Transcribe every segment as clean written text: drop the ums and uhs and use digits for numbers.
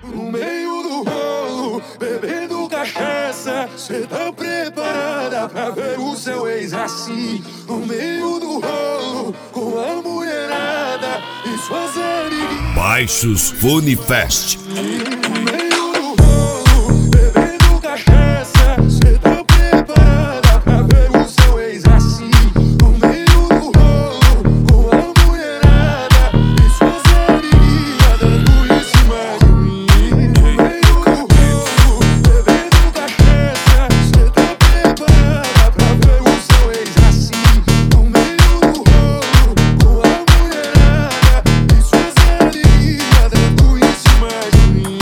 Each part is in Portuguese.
No meio do rolo, bebendo cachaça, cê tá preparada pra ver o seu ex assim? No meio do rolo, com a mulherada e suas amiguinhas. Baixos Funifest. No meio do rolo, bebendo cachaça, cê tá preparada pra ver o seu ex assim? No meio do rolo, com a mulherada e suas amiguinhas dando em cima de mim. No meio do rolo, bebendo cachaça, cê tá preparada pra ver o seu ex assim? No meio do rolo, com a mulherada e suas amiguinhas dando em cima de mim.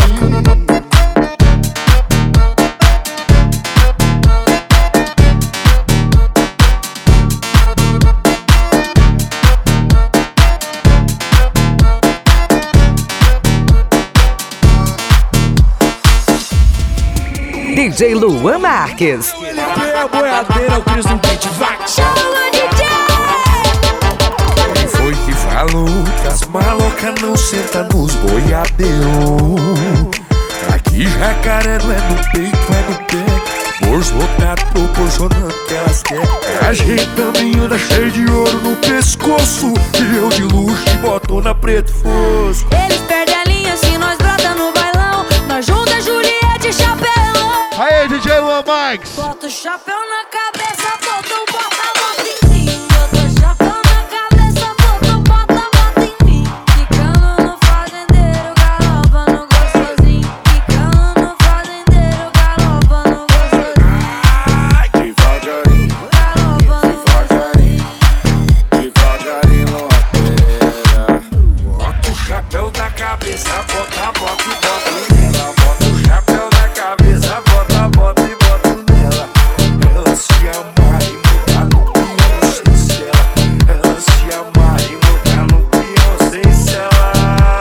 DJ Luan Marques. Ele é a boiadeira, o Cris no beat, vai! Chama DJ! Quem foi que falou que as malocas não sentam nos boiadeiros? Aqui jacaré não é no peito, é no pé. Bolso lotado proporcionando o que elas querem. A gente também anda cheio de ouro no pescoço, e eu de luxo e botona preto fosco. Eles perdem a linha se nós brota no bailão. Nós junta Juliette e chapéu. Aí, DJ Luan Marques. Bota o chapéu na cabeça, bota o bota em mim. Bota o chapéu na cabeça, bota o bota em mim. Ficando no fazendeiro, galopa no gostosinho. Ficando no fazendeiro, galopa no gostosinho. Ai, devagarinho, Galopa no gostosinho. devagarinho, loteira. Bota o chapéu na cabeça, bota nela. Bota o chapéu na cabeça, bota e bota nela. Ela se ama e muda no pião sem cela. Ela se ama e muda no pião sem cela.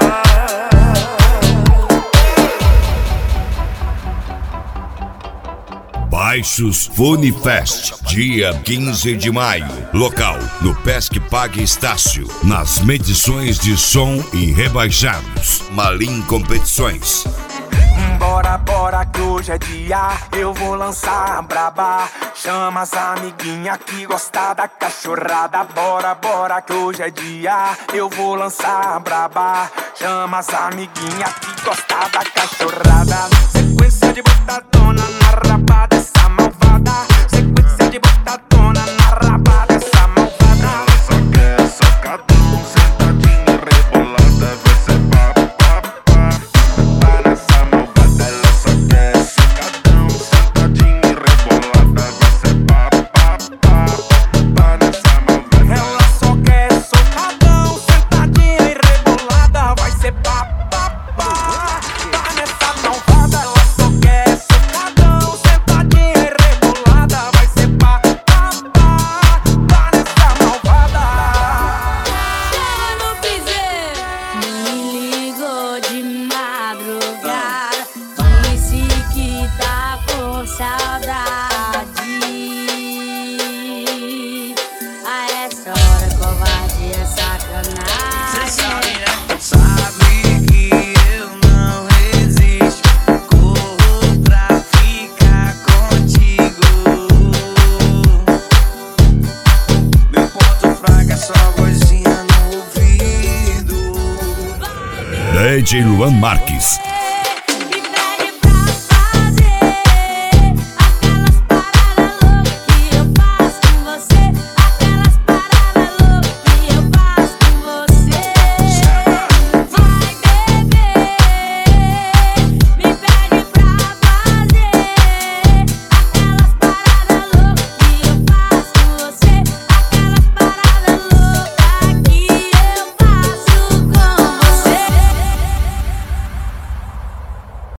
Baixos Funifest, dia 15 de maio. Local, no Pesque Pague Estácio. Nas medições de som e rebaixados. Malim Competições. Bora, bora que hoje é dia, eu vou lançar a braba. Chama as amiguinhas que gostam da cachorrada. Bora, bora que hoje é dia, eu vou lançar a braba. Chama as amiguinhas que gostam da cachorrada. Sequência de botadona na raba dessa malvada. Sequência de botadona na raba dessa malvada. Ela só quer socadão, sentadinha rebolada. Vai ser pá. Para essa malvada, ela só quer socadão, sentadinha rebolada. Vai ser pá. Para essa malvada. Ela só quer socadão, sentadinha e rebolada. Vai ser pá. Tá nessa malvada. Ela só quer socadão, sentadinha e rebolada. Vai ser pá. Tá nessa malvada. Chama no piseiro. Me ligou de madrugada. Disse que tá com saudade. A essa hora covarde é sacanagem. Sabe que eu não resisto. Corro pra ficar contigo. Meu ponto fraco é só vozinha no ouvido. DJ Luan Marques.